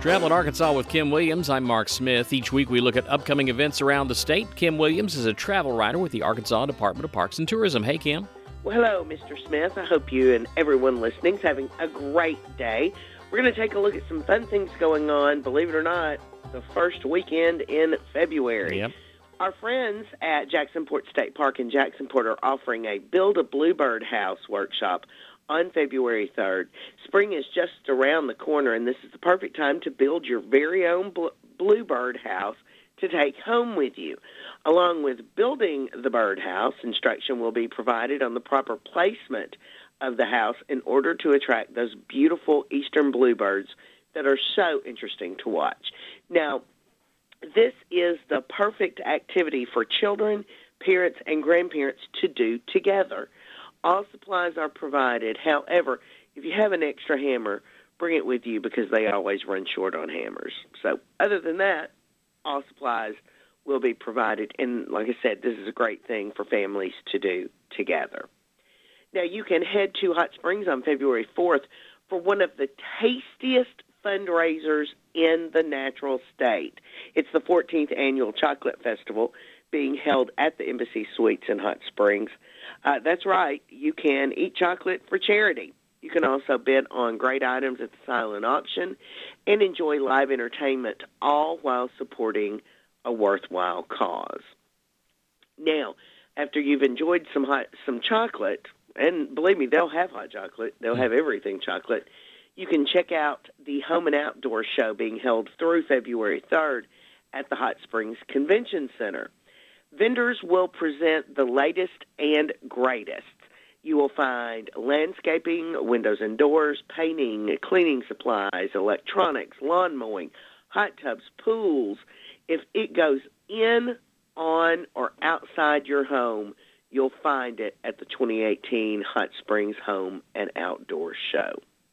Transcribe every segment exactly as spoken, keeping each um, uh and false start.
Travel in Arkansas with Kim Williams. I'm Mark Smith. Each week we look at upcoming events around the state. Kim Williams is a travel writer with the Arkansas Department of Parks and Tourism. Hey, Kim. Well, hello, Mister Smith. I hope you and everyone listening is having a great day. We're going to take a look at some fun things going on, believe it or not, the first weekend in February. Yep. Our friends at Jacksonport State Park in Jacksonport are offering a Build a Bluebird House workshop on February third. Spring is just around the corner, and this is the perfect time to build your very own bl- bluebird house to take home with you. Along with building the birdhouse, instruction will be provided on the proper placement of the house in order to attract those beautiful eastern bluebirds that are so interesting to watch. Now, this is the perfect activity for children, parents, and grandparents to do together. All supplies are provided. However, if you have an extra hammer, bring it with you because they always run short on hammers. So other than that, all supplies will be provided. And like I said, this is a great thing for families to do together. Now, you can head to Hot Springs on February fourth for one of the tastiest fundraisers in the natural state. It's the fourteenth Annual Chocolate Festival being held at the Embassy Suites in Hot Springs. Uh, that's right. You can eat chocolate for charity. You can also bid on great items at the silent auction and enjoy live entertainment, all while supporting a worthwhile cause. Now, after you've enjoyed some hot, some chocolate, and believe me, they'll have hot chocolate. They'll have everything chocolate. You can check out the Home and Outdoor Show being held through February third at the Hot Springs Convention Center. Vendors will present the latest and greatest. You will find landscaping, windows and doors, painting, cleaning supplies, electronics, lawn mowing, hot tubs, pools. If it goes in, on, or outside your home, you'll find it at the twenty eighteen Hot Springs Home and Outdoor Show.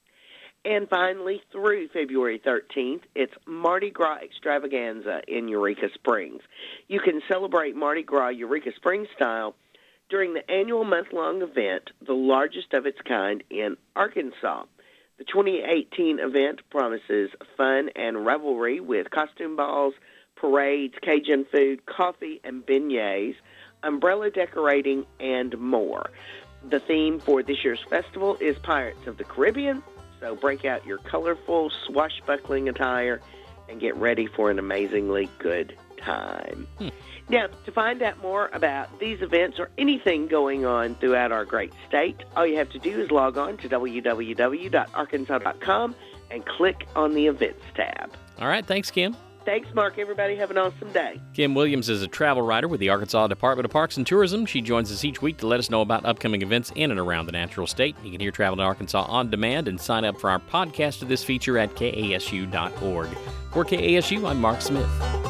And finally, through February thirteenth, it's Mardi Gras Extravaganza in Eureka Springs. You can celebrate Mardi Gras Eureka Springs style during the annual month-long event, the largest of its kind in Arkansas. The twenty eighteen event promises fun and revelry with costume balls, parades, Cajun food, coffee and beignets, umbrella decorating, and more. The theme for this year's festival is Pirates of the Caribbean. So break out your colorful, swashbuckling attire and get ready for an amazingly good time. Hmm. Now, to find out more about these events or anything going on throughout our great state, all you have to do is log on to w w w dot arkansas dot com and click on the Events tab. All right, thanks, Kim. Thanks, Mark. Everybody have an awesome day. Kim Williams is a travel writer with the Arkansas Department of Parks and Tourism. She joins us each week to let us know about upcoming events in and around the natural state. You can hear Travel in Arkansas on demand and sign up for our podcast of this feature at k a s u dot org. For K A S U, I'm Mark Smith.